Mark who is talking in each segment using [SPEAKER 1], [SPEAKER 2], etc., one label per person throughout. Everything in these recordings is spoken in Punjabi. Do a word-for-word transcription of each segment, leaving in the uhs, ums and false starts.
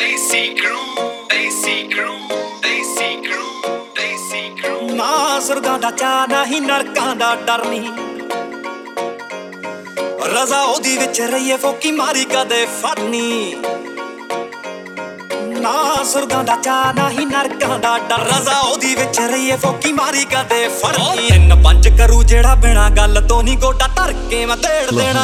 [SPEAKER 1] Desi crew, Desi crew, Desi crew, Desi crew।
[SPEAKER 2] ਨਾ ਸੁਰਗਾਂ ਦਾ ਚਾਅ ਨਹੀਂ ਨਰਕਾਂ ਦਾ ਡਰ ਨਹੀਂ, ਰਜ਼ਾ ਉਹਦੀ ਵਿੱਚ ਰਹੀਏ ਫੋਕੀ ਮਾਰੀ ਕਦੇ ਫੜਨੀ। ਨਾ ਸੁਰਗਾਂ ਦਾ ਚਾਅ ਨਹੀਂ ਨਰਕਾਂ ਦਾ ਡਰ, ਰਜ਼ਾ ਉਹਦੀ ਵਿੱਚ ਰਹੀਏ ਫੋਕੀ ਮਾਰੀ ਕਦੇ ਫੜਨੀ। ਤਿੰਨ ਪੰਜ ਕਰੂ ਜਿਹੜਾ ਬਿਨਾ ਗੱਲ ਤੋਂ ਨਹੀਂ ਗੋਡਾ ਧਰ ਕੇ ਮੈਂ ਦੇੜ ਦੇਣਾ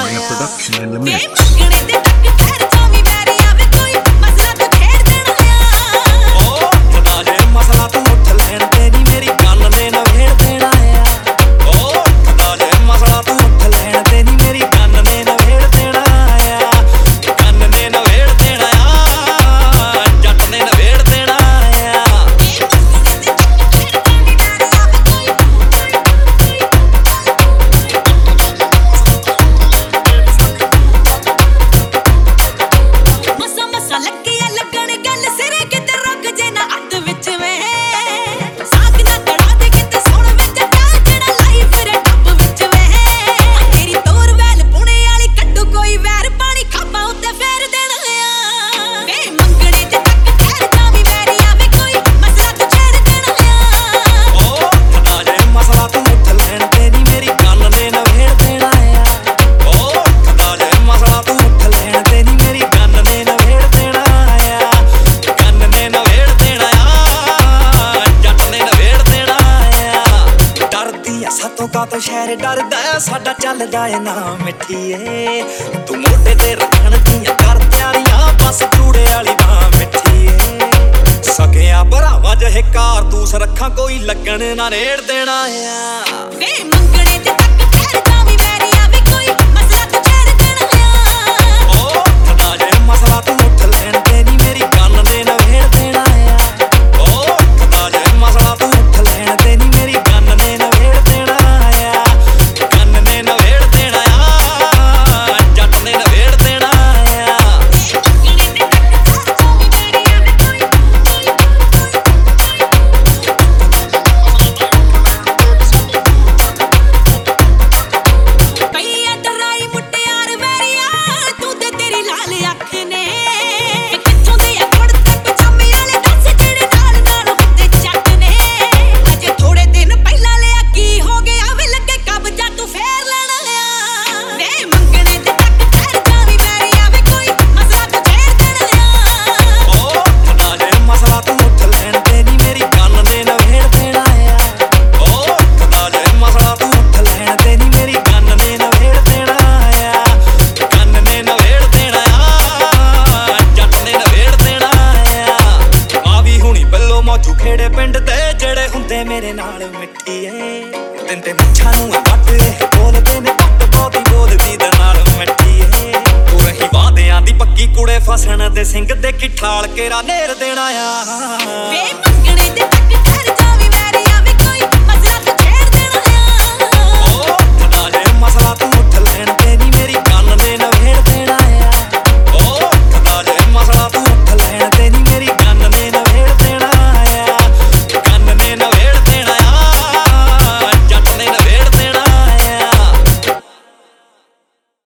[SPEAKER 2] ਤੋਂ ਸ਼ਹਿਰ ਡਰਦਾ ਸਾਡਾ ਚੱਲਦਾ ਏ ਨਾ ਮਿੱਠੀਏ। ਤੂੰ ਮੋਢੇ ਤੇ ਰੱਖਣ ਦੀਆਂ ਕਰ ਤਿਆਰੀਆਂ ਬਸ ਚੂੜੇ ਵਾਲੀ ਬਾਂ ਮਿੱਠੀਏ। ਸਕਿਆ ਭਰਾਵਾਂ ਜਿਹੇ ਕਾਰਤੂਸ ਰੱਖਾਂ ਕੋਈ ਲੱਗਣ ਨਾ ਨੇੜ ਦੇਣਾ ਆ ਵੇ ਮੰਗਣੇ ਤੇ ਤੱਕ ਠਹਿਰ ਜਾਵੀਂ ਵੈਰੀਆ ਵੀ ਕੋਈ ਮਸਲਾ ਤੂੰ ਛੇੜ ਦੇਣਾ ਆ। ਓ ਖਦਾ ਜੇ ਮਸਲਾ ਤੂੰ ਉੱਠ ਲੈਣ ਤੇ ਨੀ ਮੇਰੀ ਕੰਨ ਦੇ ਨਵੇੜ ਦੇਣਾ ਆ। ਓ ਖਦਾ ਜੇ ਮਸਲਾ ਤੂੰ ਉੱਠ ਲੈਣ ਤੇ ਨੀ ਮੇਰੀ ਕੰਨ ਦੇ ਨਵੇੜ ਦੇਣਾ। ਖੇੜੇ ਪਿੰਡ ਤੇ ਜਿਹੜੇ ਹੁੰਦੇ ਮੇਰੇ ਨਾਲ ਮਿੱਠੀਏ। ਦਿਨ ਤੇ ਮੁੱਛਾਂ ਨੂੰ ਵੱਟ ਬੋਲਦੇ ਨੇ ਘੱਟ ਬਹੁਤੀ ਬੋਲਦੀ ਦੇ ਨਾਲ ਮਿੱਠੀਏ। ਤੂੰ ਰਹੀ ਵਾਦਿਆਂ ਦੀ ਪੱਕੀ ਕੁੜੇ ਫਸਣ ਤੇ ਸਿੰਘ ਦੇ ਕੀ ਠਾਲ ਕੇ ਰਾ ਨੇਰ ਦੇਣਾ ਆ।